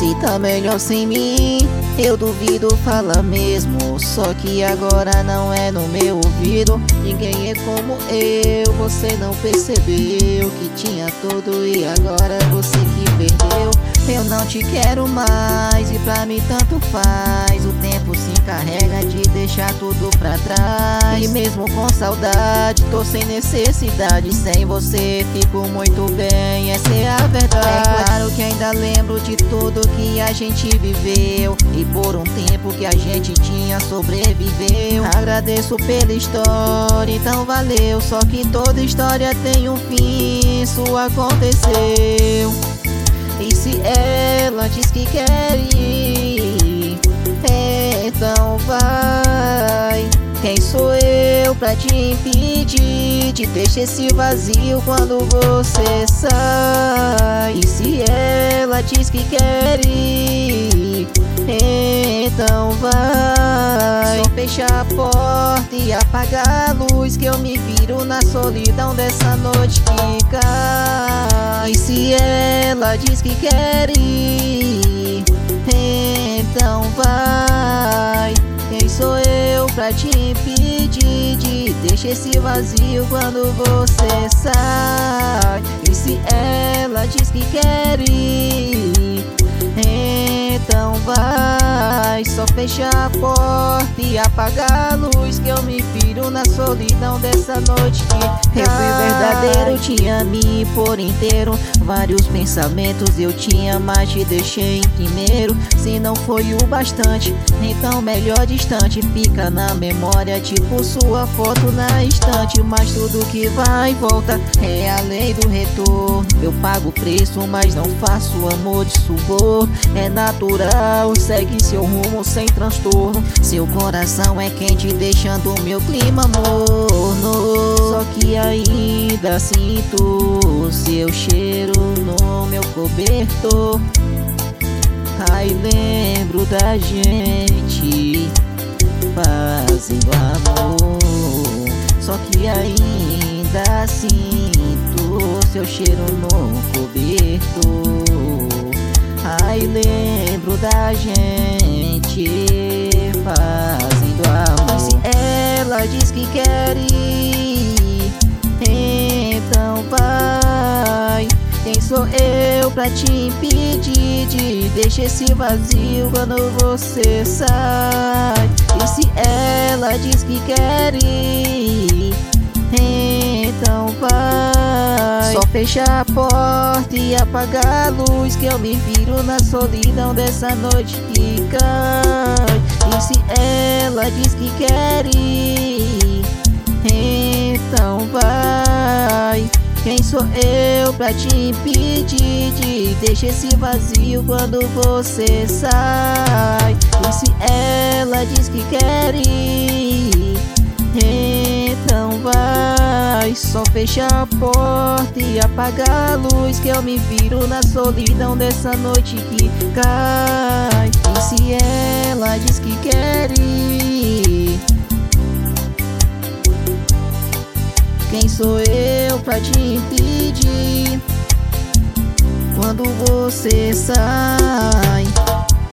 Se tá melhor sem mim, eu duvido, fala mesmo. Só que agora não é no meu ouvido. Ninguém é como eu, você não percebeu que tinha tudo e agora você que perdeu. Eu não te quero mais e pra mim tanto faz. O tempo se encarrega de deixar tudo pra trás. E mesmo com saudade, tô sem necessidade. Sem você fico muito bem, essa é a verdade. É claro que ainda lembro de tudo que a gente viveu e por um tempo que a gente tinha sobreviveu. Agradeço pela história, então valeu. Só que toda história tem um fim, isso aconteceu. E se ela diz que quer ir, então vai. Quem sou eu pra te impedir? Te deixa esse vazio quando você sai. E se ela diz que quer ir, então vai. Só fechar a porta e apagar a luz, que eu me viro na solidão dessa noite que cai. E se ela diz que quer ir, então vai. Quem sou eu pra te impedir de deixar esse vazio quando você sai? E se ela diz que quer ir, então vai. Só fechar a porta e apagar a luz, que eu me viro na solidão dessa noite que eu fui verdadeiro, te amei por inteiro. Vários pensamentos eu tinha, mas te deixei em primeiro. Se não foi o bastante, então melhor distante. Fica na memória, tipo sua foto na estante. Mas tudo que vai e volta é a lei do retorno. Eu pago o preço, mas não faço amor de suborno. É natural, segue seu rumo sem transtorno. Seu coração é quente, deixando meu clima morno. Só que ainda sinto seu cheiro no meu cobertor. Ai, lembro da gente fazendo amor. Só que ainda sinto seu cheiro no cobertor. Ai, lembro da gente fazendo amor. E se ela diz que quer ir, então vai. Quem sou eu pra te impedir de deixar esse vazio quando você sai? E se ela diz que quer ir, então vai. Só fechar a porta e apagar a luz, que eu me viro na solidão dessa noite que cai. E se ela diz que quer ir, então vai. Quem sou eu pra te impedir de deixar esse vazio quando você sai? E se ela diz que quer ir, então vai. Só fechar a porta e apagar a luz, que eu me viro na solidão dessa noite que cai. E se ela diz que quer ir, quem sou eu pra te impedir quando você sai?